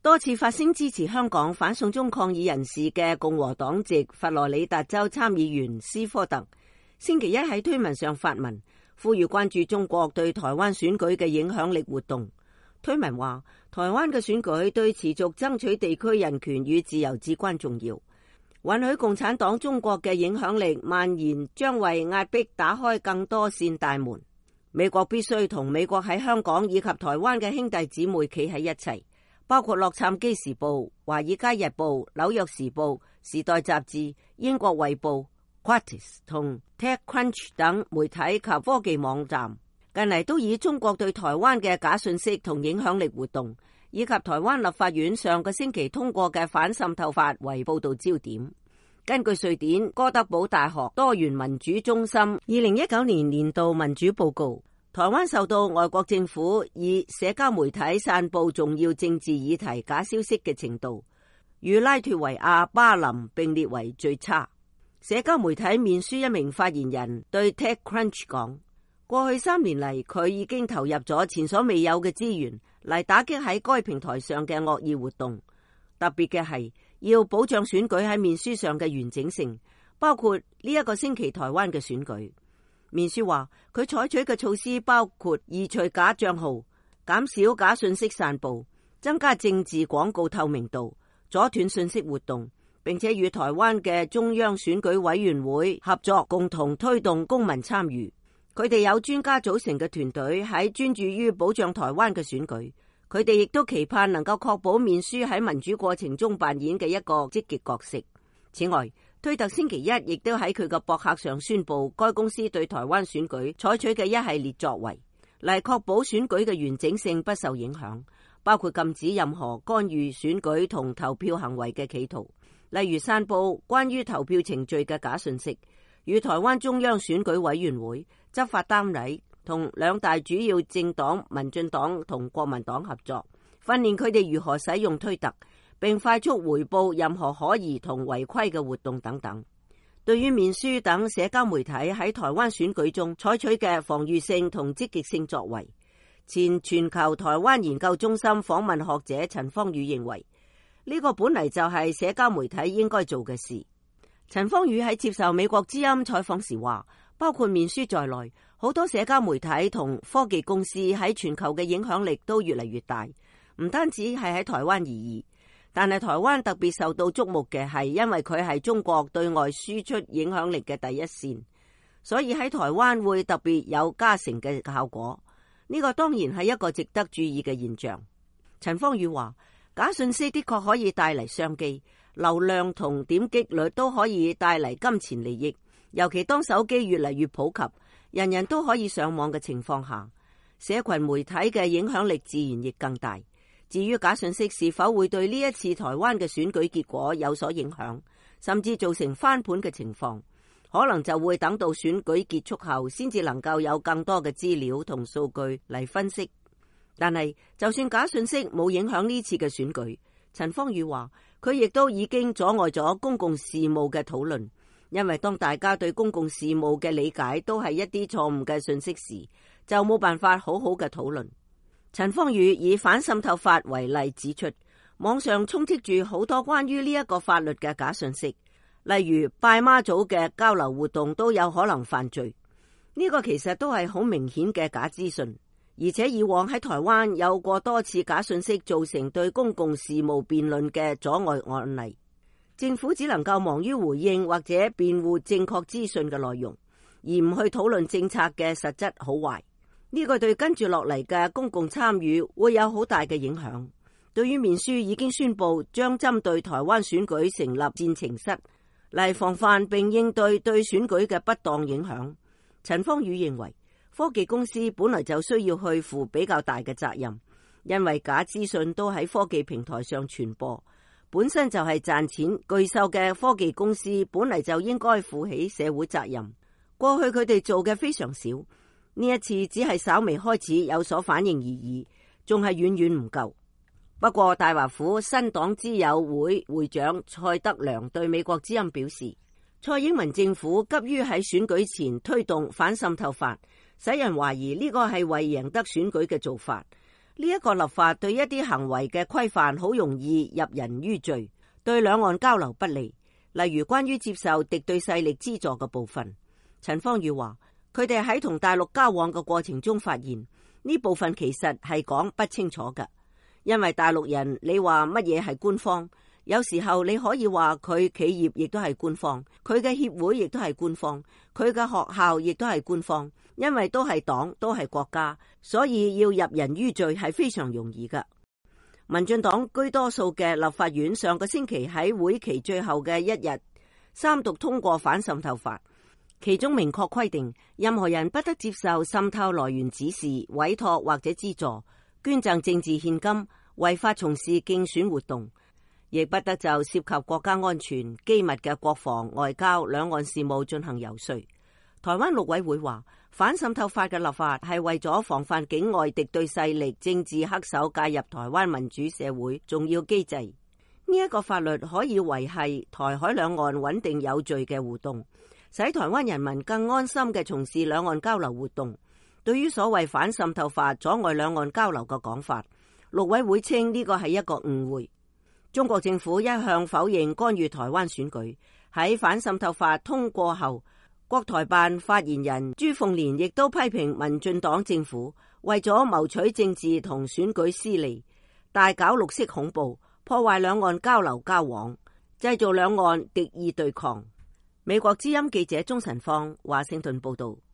多次發聲支持香港反送中抗議人士嘅共和黨籍佛羅里達州參議員斯科特，星期一喺推文上發文，呼籲關注中國對台灣選舉嘅影響力活動。推文話，台灣嘅選舉對持續爭取地區人權與自由至關重要，允許共產黨中國嘅影響力蔓延，將為壓迫打開更多扇大門。美國必須同美國喺香港以及台灣嘅兄弟姊妹企喺一齊，包括洛杉磯時報、華爾街日報、紐約時報、時代雜誌、英國衛報、Quartz 同 TechCrunch 等媒體及科技網站。近嚟都以中國對台灣嘅假訊息同影響力活動，以及台灣立法院上個星期通過嘅反滲透法為報道焦點。根據瑞典哥德堡大學多元民主中心2019年年度民主報告，台灣受到外國政府以社交媒體散布重要政治議題假消息嘅程度，與拉脫維亞、巴林並列為最差。社交媒體面書一名發言人對 TechCrunch 講，過去3年嚟，佢已經投入咗前所未有嘅資源嚟打擊喺該平台上嘅惡意活動。特別嘅係要保障選舉喺面書上嘅完整性，包括呢一個星期台灣嘅選舉。面書話佢採取嘅措施包括移除假賬號、減少假信息散布、增加政治廣告透明度、阻斷信息活動，並且與台灣嘅中央選舉委員會合作，共同推動公民參與。佢哋有專家組成嘅團隊喺專注於保障台灣嘅選舉，佢哋亦都期盼能夠確保面書喺民主過程中扮演嘅一個積極角色。此外，推特星期一亦都喺佢嘅博客上宣布，該公司對台灣選舉採取嘅一系列作為，嚟確保選舉嘅完整性不受影響，包括禁止任何干預選舉同投票行為嘅企圖，例如散布關於投票程序嘅假訊息，與台灣中央選舉委員會、執法單位同兩大主要政黨民進黨同國民黨合作，訓練佢哋如何使用推特，並快速回報任何可疑同違規嘅活動等等。對於面書等社交媒體喺台灣選舉中採取嘅防禦性同積極性作為，前全球台灣研究中心訪問學者陳芳宇認為，呢個本嚟就係社交媒體應該做嘅事。陳芳宇喺接受美國之音採訪時話，包括面書在內，好多社交媒體同科技公司喺全球嘅影響力都越嚟越大，唔單止係喺台灣而已。但係台灣特別受到矚目嘅係因為佢係中國對外輸出影響力嘅第一線，所以喺台灣會特別有加成嘅效果。呢個當然係一個值得注意嘅現象。陳芳宇話，假信息的確可以帶嚟商機，流量同點擊率都可以帶嚟金錢利益，尤其當手機越嚟越普及，人人都可以上網嘅情況下，社群媒體嘅影響力自然亦更大。至於假信息是否會對呢一次台灣嘅選舉結果有所影響，甚至造成翻盤嘅情況，可能就會等到選舉結束後先至能夠有更多嘅資料同數據嚟分析。但係就算假信息冇影響呢次嘅選舉，陳芳宇話佢亦都已經阻礙咗公共事務嘅討論，因為當大家對公共事務嘅理解都係一啲錯誤嘅信息時，就冇辦法好好嘅討論。陳芳宇以反滲透法為例指出，網上充斥住好多關於呢一個法律嘅假信息，例如拜媽祖嘅交流活動都有可能犯罪，呢個其實都係好明顯嘅假資訊。而且以往喺台灣有過多次假信息造成對公共事務辯論嘅阻礙案例，政府只能夠忙於回應或者辯護正確資訊嘅內容，而唔去討論政策嘅實質好壞。呢個對跟住落嚟嘅公共參與會有好大嘅影響。對於面書已經宣布將針對台灣選舉成立戰情室嚟防範並應對選舉嘅不當影響，陳芳宇認為科技公司本來就需要去負比較大嘅責任，因為假資訊都喺科技平台上傳播，本身就係賺錢巨獸嘅科技公司本嚟就應該負起社會責任。過去佢哋做嘅非常少，呢一次只係稍微開始有所反應而已，仲係遠遠唔夠。不過大華府新黨之友會會長蔡德良對美國之音表示，蔡英文政府急於喺選舉前推動反滲透法，使人懷疑呢個係為贏得選舉嘅做法。 呢一個立法對一啲行為嘅規範好容易入人於罪，對兩岸交流不利。例如關於接受敵對勢力資助嘅部分，陳芳語話佢哋喺同大陸交往嘅過程中發現呢部分其實係講不清楚㗎，因為大陸人你話乜嘢係官方，有時候你可以話佢企業亦都係官方，佢嘅協會亦都係官方，佢嘅學校亦都係官方，因為都係黨，都係國家，所以要入人於罪係非常容易㗎。民進黨居多數嘅立法院上個星期喺會期最後嘅一日三讀通過反滲透法，其中明確規定任何人不得接受滲透來源指示、委託或者資助、捐贈政治獻金、違法從事競選活動，亦不得就涉及國家安全、機密嘅國防、外交、兩岸事務進行游說。台灣陸委會話，反滲透法嘅立法係為咗防範境外敵對勢力、政治黑手介入台灣民主社會重要機制。呢一個法律可以維繫台海兩岸穩定有序嘅互動，使台灣人民更安心嘅從事兩岸交流活動。對於所謂反滲透法阻礙兩岸交流嘅講法，陸委會稱呢個係一個誤會。中國政府一向否認干預台灣選舉。喺反滲透法通過後，國台辦發言人朱鳳蓮亦都批評民進黨政府為咗謀取政治同選舉私利，大搞綠色恐怖，破壞兩岸交流交往，製造兩岸敵意對抗。美國之音記者鍾晨芳華盛頓報道。